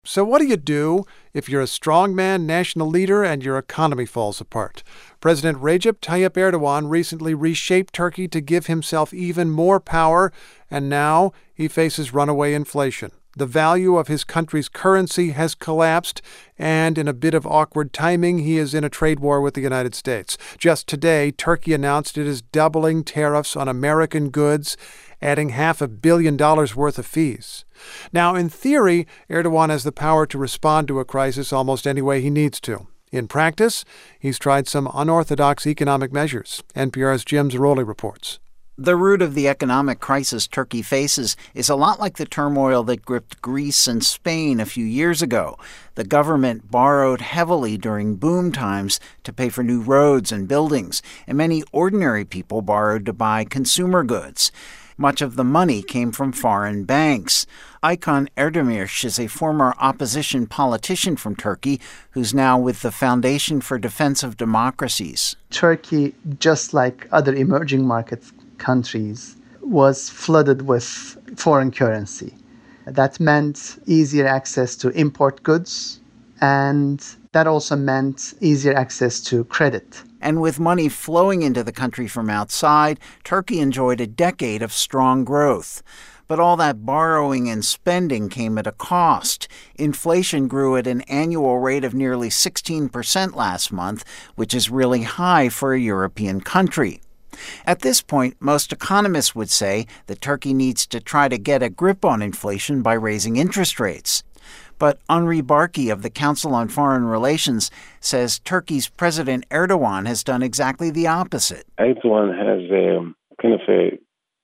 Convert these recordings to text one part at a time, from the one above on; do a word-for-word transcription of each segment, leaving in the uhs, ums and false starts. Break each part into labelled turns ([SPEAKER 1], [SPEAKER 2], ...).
[SPEAKER 1] So what do you do if you're a strongman national leader and your economy falls apart? President Recep Tayyip Erdogan recently reshaped Turkey to give himself even more power, and now he faces runaway inflation. The value of his country's currency has collapsed, and in a bit of awkward timing, he is in a trade war with the United States. Just today, Turkey announced it is doubling tariffs on American goods, adding half a billion dollars worth of fees. Now, in theory, Erdogan has the power to respond to a crisis almost any way he needs to. In practice, he's tried some unorthodox economic measures. N P R's Jim Zarroli reports.
[SPEAKER 2] The root of the economic crisis Turkey faces is a lot like the turmoil that gripped Greece and Spain a few years ago. The government borrowed heavily during boom times to pay for new roads and buildings, and many ordinary people borrowed to buy consumer goods. Much of the money came from foreign banks. Aykan Erdemirci is a former opposition politician from Turkey who's now with the Foundation for Defense of Democracies.
[SPEAKER 3] Turkey, just like other emerging market countries, was flooded with foreign currency. That meant easier access to import goods, and that also meant easier access to credit.
[SPEAKER 2] And with money flowing into the country from outside, Turkey enjoyed a decade of strong growth. But all that borrowing and spending came at a cost. Inflation grew at an annual rate of nearly sixteen percent last month, which is really high for a European country. At this point, most economists would say that Turkey needs to try to get a grip on inflation by raising interest rates. But Henri Barkey of the Council on Foreign Relations says Turkey's President Erdogan has done exactly the opposite.
[SPEAKER 4] Erdogan has a kind of a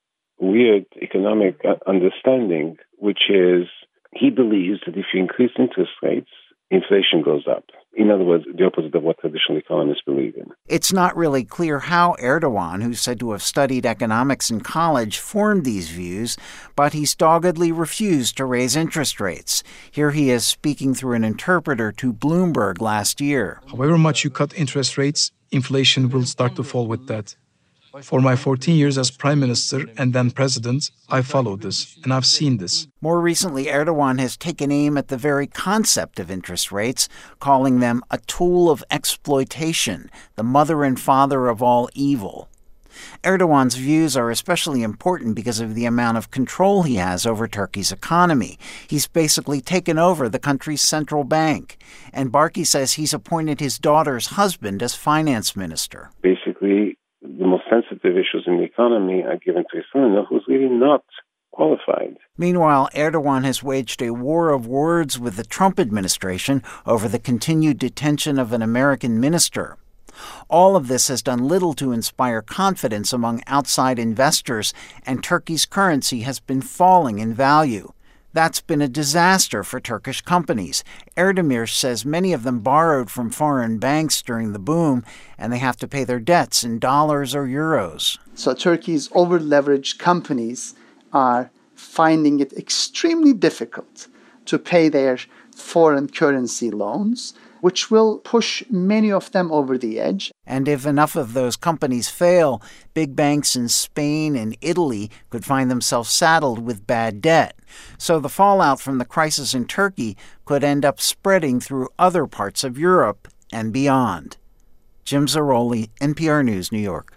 [SPEAKER 4] weird economic understanding, which is he believes that if you increase interest rates, inflation goes up. In other words, the opposite of what traditional economists believe in.
[SPEAKER 2] It's not really clear how Erdogan, who's said to have studied economics in college, formed these views, but he's doggedly refused to raise interest rates. Here he is speaking through an interpreter to Bloomberg last year.
[SPEAKER 5] However much you cut interest rates, inflation will start to fall with that. For my fourteen years as prime minister and then president, I followed this, and I've seen this.
[SPEAKER 2] More recently, Erdogan has taken aim at the very concept of interest rates, calling them a tool of exploitation, the mother and father of all evil. Erdogan's views are especially important because of the amount of control he has over Turkey's economy. He's basically taken over the country's central bank. And Barkey says he's appointed his daughter's husband as finance minister.
[SPEAKER 4] Basically, the most sensitive issues in the economy are given to his son-in-law, who's really not qualified.
[SPEAKER 2] Meanwhile, Erdogan has waged a war of words with the Trump administration over the continued detention of an American minister. All of this has done little to inspire confidence among outside investors, and Turkey's currency has been falling in value. That's been a disaster for Turkish companies. Erdemir says many of them borrowed from foreign banks during the boom, and they have to pay their debts in dollars or euros.
[SPEAKER 3] So Turkey's over-leveraged companies are finding it extremely difficult to pay their foreign currency loans, which will push many of them over the edge.
[SPEAKER 2] And if enough of those companies fail, big banks in Spain and Italy could find themselves saddled with bad debt. So the fallout from the crisis in Turkey could end up spreading through other parts of Europe and beyond. Jim Zarroli, N P R News, New York.